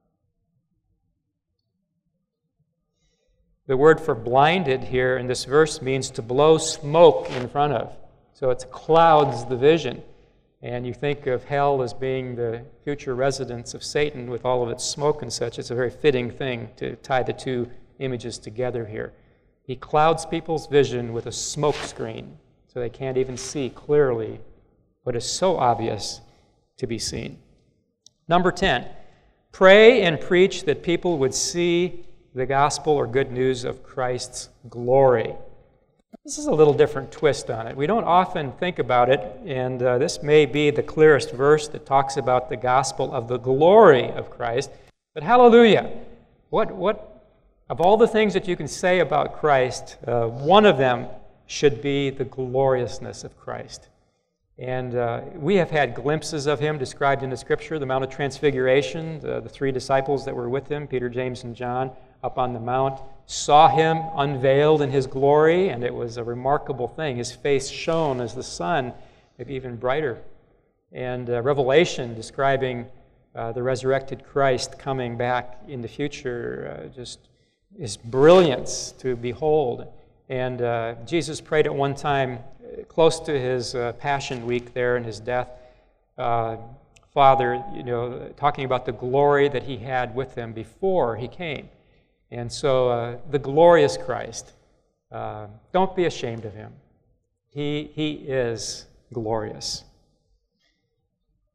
The word for blinded here in this verse means to blow smoke in front of. So it clouds the vision. And you think of hell as being the future residence of Satan with all of its smoke and such. It's a very fitting thing to tie the two images together here. He clouds people's vision with a smoke screen so they can't even see clearly what is so obvious to be seen. Number 10, pray and preach that people would see the gospel or good news of Christ's glory. This is a little different twist on it. We don't often think about it, and this may be the clearest verse that talks about the gospel of the glory of Christ. But hallelujah! What of all the things that you can say about Christ, one of them should be the gloriousness of Christ. And we have had glimpses of Him described in the Scripture, the Mount of Transfiguration, the three disciples that were with Him, Peter, James, and John, up on the mount, saw Him unveiled in His glory, and it was a remarkable thing. His face shone as the sun, maybe even brighter. And Revelation describing the resurrected Christ coming back in the future, just His brilliance to behold. And Jesus prayed at one time, close to His Passion Week there and His death, Father, talking about the glory that He had with Him before He came. And so the glorious Christ, don't be ashamed of Him. He is glorious.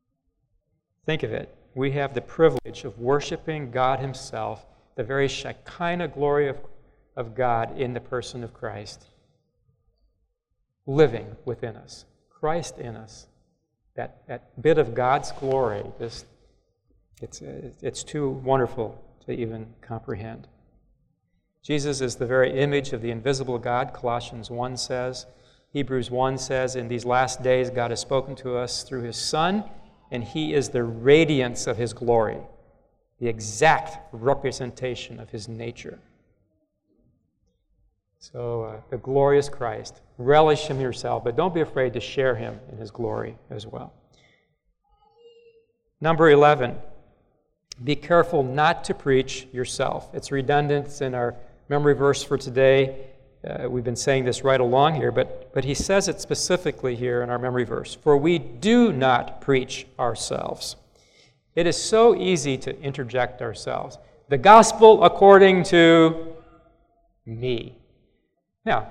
Think of it. We have the privilege of worshiping God himself, the very Shekinah glory of God in the person of Christ, living within us, Christ in us. That bit of God's glory, it's too wonderful to even comprehend. Jesus is the very image of the invisible God, Colossians 1 says. Hebrews 1 says, in these last days God has spoken to us through his Son, and he is the radiance of his glory, the exact representation of his nature. So the glorious Christ, relish him yourself, but don't be afraid to share him in his glory as well. Number 11, be careful not to preach yourself. It's redundant. It's in our memory verse for today. We've been saying this right along here, but he says it specifically here in our memory verse. For we do not preach ourselves. It is so easy to interject ourselves. The gospel according to me. Now,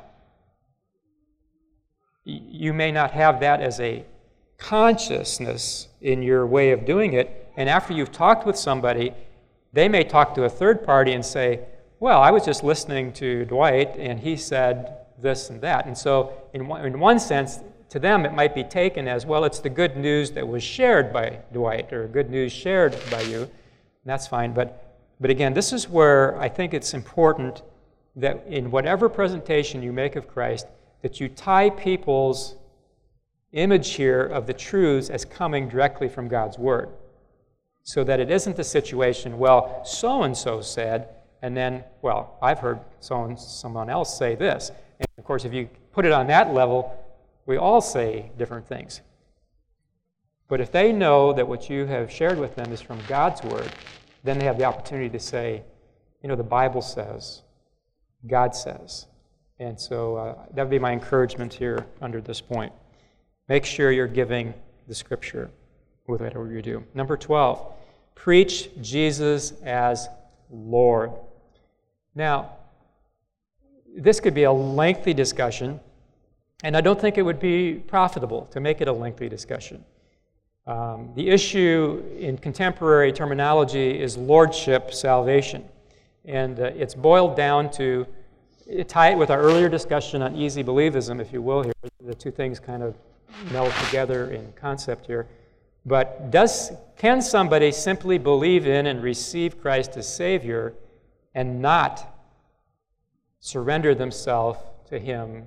you may not have that as a consciousness in your way of doing it, and after you've talked with somebody, they may talk to a third party and say, well, I was just listening to Dwight, and he said this and that. And so, in one sense, to them it might be taken as, well, it's the good news that was shared by Dwight, or good news shared by you, and that's fine. But again, this is where I think it's important that in whatever presentation you make of Christ, that you tie people's image here of the truths as coming directly from God's Word. So that it isn't the situation, well, so-and-so said, and then, well, I've heard someone else say this. And of course, if you put it on that level, we all say different things. But if they know that what you have shared with them is from God's Word, then they have the opportunity to say, the Bible says, God says. And so that would be my encouragement here under this point. Make sure you're giving the Scripture with whatever you do. Number 12, preach Jesus as Lord. Now, this could be a lengthy discussion, and I don't think it would be profitable to make it a lengthy discussion. The issue in contemporary terminology is lordship salvation, and it's boiled down to, tie it with our earlier discussion on easy believism, if you will here. The two things kind of meld together in concept here. But can somebody simply believe in and receive Christ as Savior and not surrender themselves to Him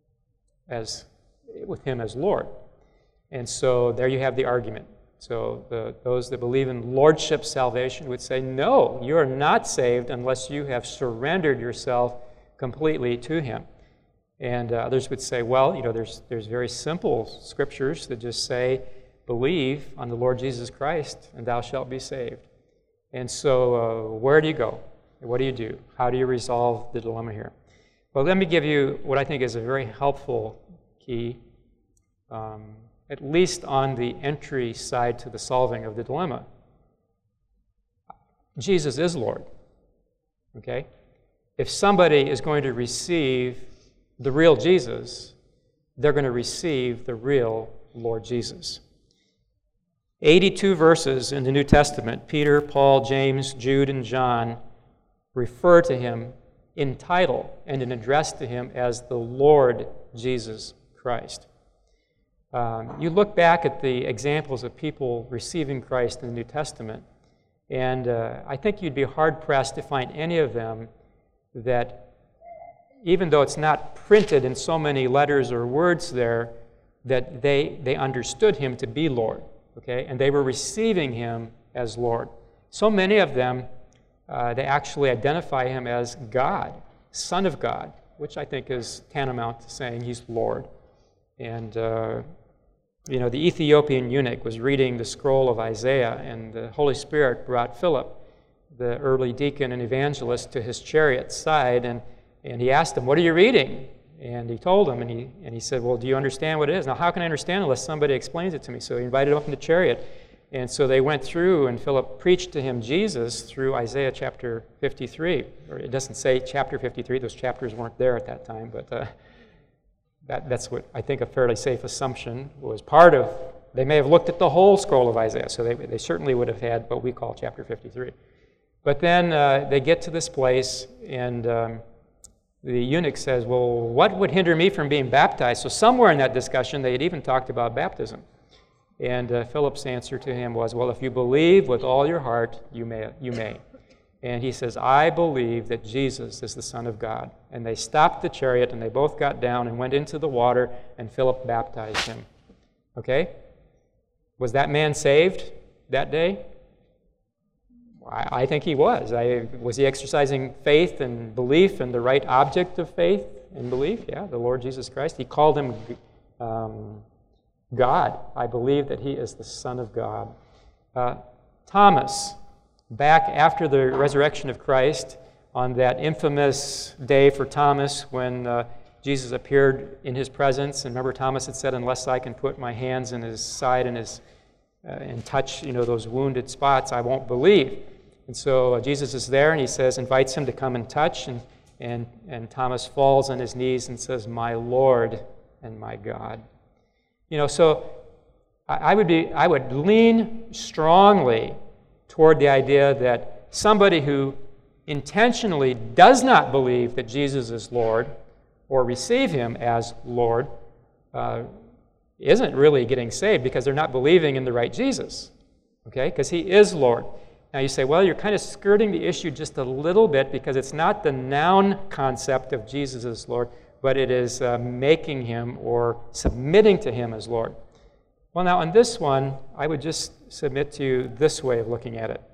with Him as Lord? And so there you have the argument. So those that believe in lordship salvation would say, no, you are not saved unless you have surrendered yourself completely to Him. And others would say, well, there's very simple scriptures that just say, believe on the Lord Jesus Christ, and thou shalt be saved. And so where do you go? What do you do? How do you resolve the dilemma here? Well, let me give you what I think is a very helpful key, at least on the entry side to the solving of the dilemma. Jesus is Lord, okay? If somebody is going to receive the real Jesus, they're going to receive the real Lord Jesus. 82 verses in the New Testament, Peter, Paul, James, Jude, and John refer to Him in title and in address to Him as the Lord Jesus Christ. You look back at the examples of people receiving Christ in the New Testament, and I think you'd be hard-pressed to find any of them that, even though it's not printed in so many letters or words there, that they understood Him to be Lord, okay? And they were receiving Him as Lord. So many of them, they actually identify Him as God, Son of God, which I think is tantamount to saying He's Lord. And, the Ethiopian eunuch was reading the scroll of Isaiah, and the Holy Spirit brought Philip, the early deacon and evangelist, to his chariot side, and he asked him, what are you reading? And he told him, and he said, well, do you understand what it is? Now, how can I understand unless somebody explains it to me? So he invited him up in the chariot, and so they went through, and Philip preached to him Jesus through Isaiah chapter 53. Or it doesn't say chapter 53, those chapters weren't there at that time, but that's what I think a fairly safe assumption was part of They may have looked at the whole scroll of Isaiah, so they certainly would have had what we call chapter 53. But then they get to this place, and the eunuch says, well, what would hinder me from being baptized? So somewhere in that discussion, they had even talked about baptism. And Philip's answer to him was, well, if you believe with all your heart, you may. And he says, I believe that Jesus is the Son of God. And they stopped the chariot, and they both got down and went into the water, and Philip baptized him. Okay? Was that man saved that day? I think he was. Was he exercising faith and belief in the right object of faith and belief? Yeah, the Lord Jesus Christ. He called him God. I believe that he is the Son of God. Thomas, back after the resurrection of Christ, on that infamous day for Thomas when Jesus appeared in his presence, and remember Thomas had said, unless I can put my hands in his side and touch those wounded spots, I won't believe. And so Jesus is there, and he invites him to come and touch, and Thomas falls on his knees and says, my Lord and my God. So I would lean strongly toward the idea that somebody who intentionally does not believe that Jesus is Lord or receive him as Lord isn't really getting saved because they're not believing in the right Jesus, okay? Because he is Lord. Now you say, well, you're kind of skirting the issue just a little bit because it's not the noun concept of Jesus as Lord, but it is making him or submitting to him as Lord. Well, now on this one, I would just submit to you this way of looking at it.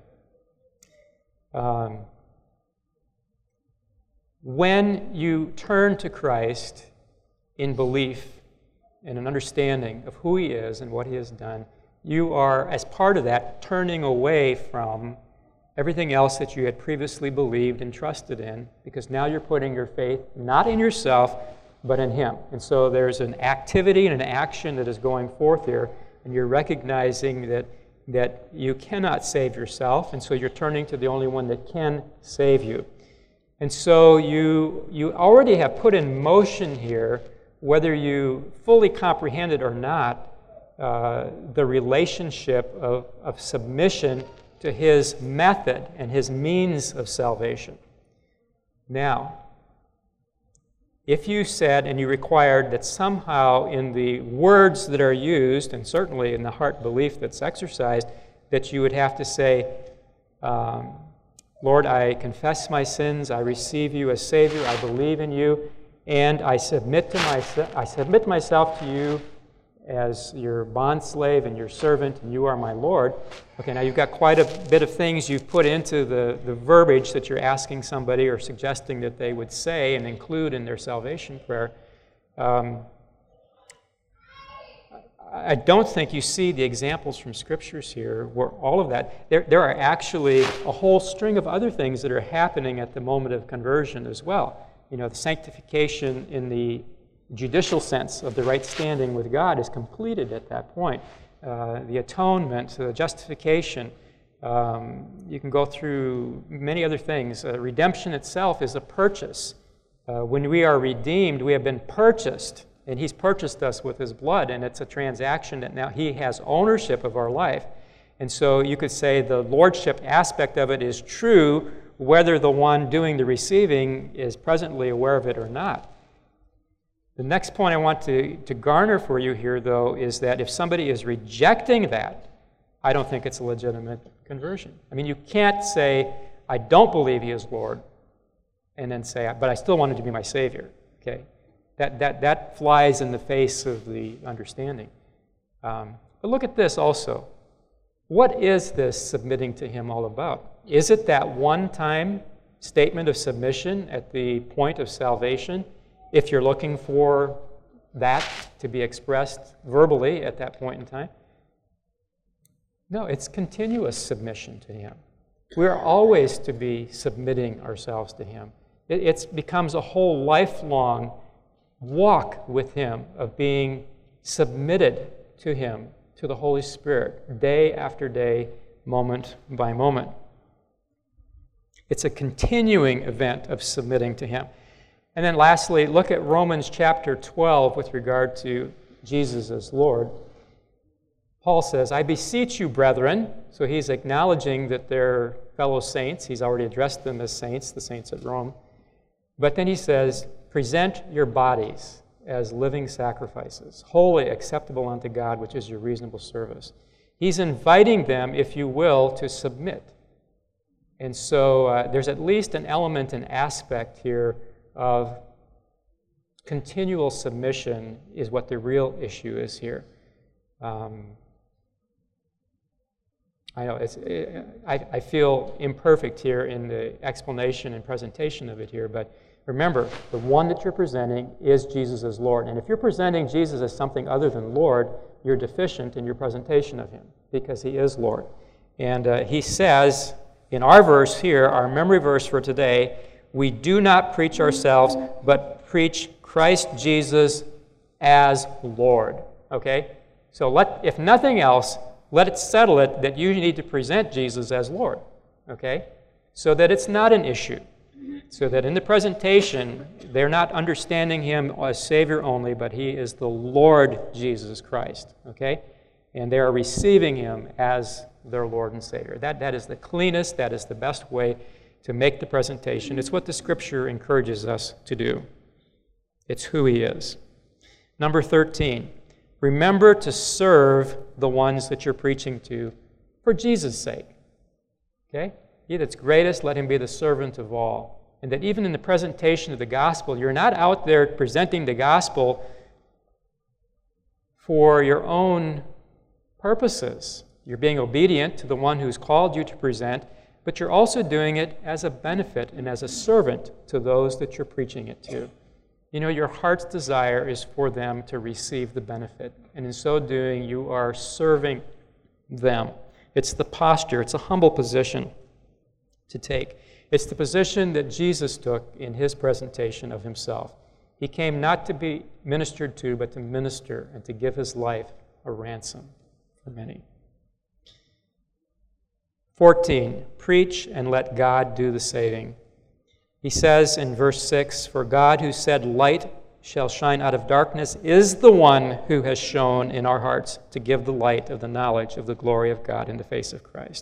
When you turn to Christ in belief and an understanding of who he is and what he has done, you are, as part of that, turning away from everything else that you had previously believed and trusted in, because now you're putting your faith not in yourself, but in him. And so there's an activity and an action that is going forth here, and you're recognizing that you cannot save yourself, and so you're turning to the only one that can save you. And so you already have put in motion here, whether you fully comprehend it or not, the relationship of submission to his method and his means of salvation. Now, if you said and you required that somehow in the words that are used, and certainly in the heart belief that's exercised, that you would have to say, Lord, I confess my sins, I receive you as Savior, I believe in you, and I submit myself to you as your bondslave and your servant, and you are my Lord. Okay, now you've got quite a bit of things you've put into the verbiage that you're asking somebody or suggesting that they would say and include in their salvation prayer. I don't think you see the examples from Scriptures here where all of that, there are actually a whole string of other things that are happening at the moment of conversion as well. The sanctification in the judicial sense of the right standing with God is completed at that point. The atonement, the justification, you can go through many other things. Redemption itself is a purchase. When we are redeemed, we have been purchased, and he's purchased us with his blood, and it's a transaction that now he has ownership of our life. And so you could say the lordship aspect of it is true whether the one doing the receiving is presently aware of it or not. The next point I want to garner for you here, though, is that if somebody is rejecting that, I don't think it's a legitimate conversion. I mean, you can't say, I don't believe he is Lord, and then say, but I still want him to be my Savior. Okay, that flies in the face of the understanding. But look at this also. What is this submitting to him all about? Is it that one-time statement of submission at the point of salvation, if you're looking for that to be expressed verbally at that point in time? No, it's continuous submission to him. We're always to be submitting ourselves to him. It becomes a whole lifelong walk with him of being submitted to him, to the Holy Spirit, day after day, moment by moment. It's a continuing event of submitting to him. And then lastly, look at Romans chapter 12 with regard to Jesus as Lord. Paul says, I beseech you, brethren. So he's acknowledging that they're fellow saints. He's already addressed them as saints, the saints at Rome. But then he says, present your bodies as living sacrifices, holy, acceptable unto God, which is your reasonable service. He's inviting them, if you will, to submit. And so there's at least an element, an aspect here of continual submission is what the real issue is here. I know I feel imperfect here in the explanation and presentation of it here, but remember, the one that you're presenting is Jesus as Lord. And if you're presenting Jesus as something other than Lord, you're deficient in your presentation of him, because he is Lord. And he says, in our verse here, our memory verse for today, we do not preach ourselves, but preach Christ Jesus as Lord. Okay? So if nothing else, let it settle it that you need to present Jesus as Lord. Okay? So that it's not an issue. So that in the presentation, they're not understanding him as Savior only, but he is the Lord Jesus Christ. Okay? And they are receiving him as their Lord and Savior. That is the cleanest, that is the best way to make the presentation. It's what the Scripture encourages us to do. It's who he is. Number 13, remember to serve the ones that you're preaching to for Jesus' sake. Okay? He that's greatest, let him be the servant of all. And that even in the presentation of the gospel, you're not out there presenting the gospel for your own purposes. You're being obedient to the one who's called you to present, but you're also doing it as a benefit and as a servant to those that you're preaching it to. You know, your heart's desire is for them to receive the benefit, and in so doing, you are serving them. It's the posture, it's a humble position to take. It's the position that Jesus took in his presentation of himself. He came not to be ministered to, but to minister and to give his life a ransom for many. 14, preach and let God do the saving. He says in verse 6, for God who said, light shall shine out of darkness, is the one who has shown in our hearts to give the light of the knowledge of the glory of God in the face of Christ.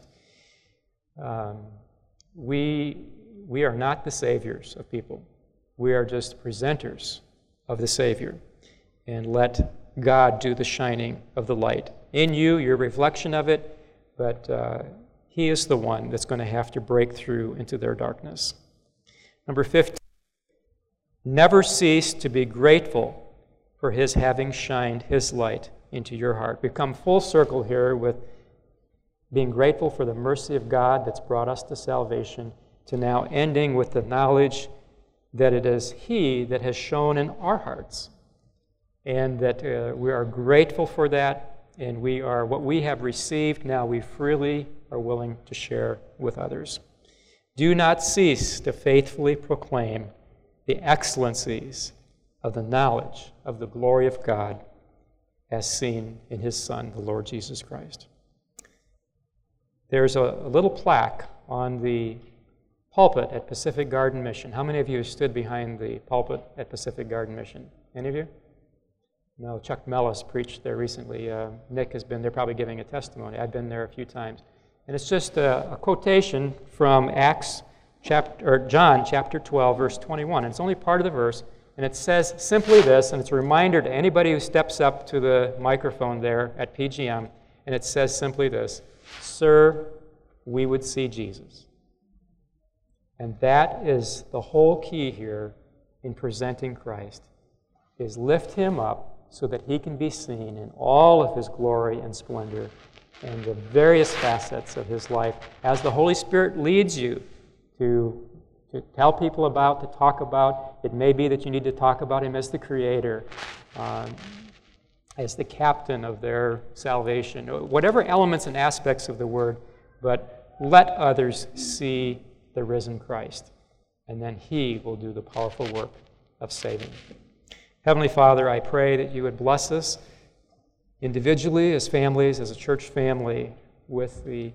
We are not the saviors of people. We are just presenters of the Savior. And let God do the shining of the light. In you, your reflection of it, but he is the one that's going to have to break through into their darkness. Number 15, never cease to be grateful for his having shined his light into your heart. We've come full circle here with being grateful for the mercy of God that's brought us to salvation, to now ending with the knowledge that it is he that has shone in our hearts, and that we are grateful for that, and we are what we have received, now we freely are willing to share with others. Do not cease to faithfully proclaim the excellencies of the knowledge of the glory of God as seen in his Son, the Lord Jesus Christ. There's a little plaque on the pulpit at Pacific Garden Mission. How many of you stood behind the pulpit at Pacific Garden Mission? Any of you? No, Chuck Mellis preached there recently. Nick has been there probably giving a testimony. I've been there a few times. And it's just a quotation from John chapter 12, verse 21. And it's only part of the verse. And it says simply this, and it's a reminder to anybody who steps up to the microphone there at PGM, and it says simply this, Sir, we would see Jesus. And that is the whole key here in presenting Christ, is lift him up so that he can be seen in all of his glory and splendor and the various facets of his life as the Holy Spirit leads you to tell people about, to talk about. It may be that you need to talk about him as the creator, as the captain of their salvation, whatever elements and aspects of the word, but let others see the risen Christ, and then he will do the powerful work of saving. Heavenly Father, I pray that you would bless us individually, as families, as a church family, with the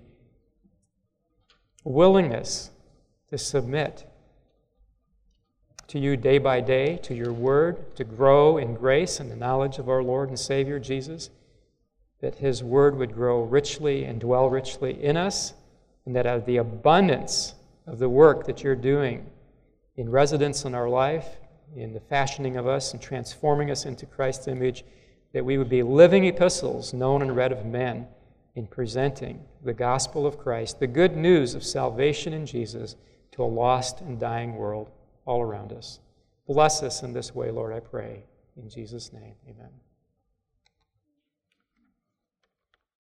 willingness to submit to you day by day, to your word, to grow in grace and the knowledge of our Lord and Savior Jesus, that his word would grow richly and dwell richly in us, and that out of the abundance of the work that you're doing in residence in our life, in the fashioning of us and transforming us into Christ's image, that we would be living epistles known and read of men in presenting the gospel of Christ, the good news of salvation in Jesus, to a lost and dying world all around us. Bless us in this way, Lord, I pray. In Jesus' name, amen.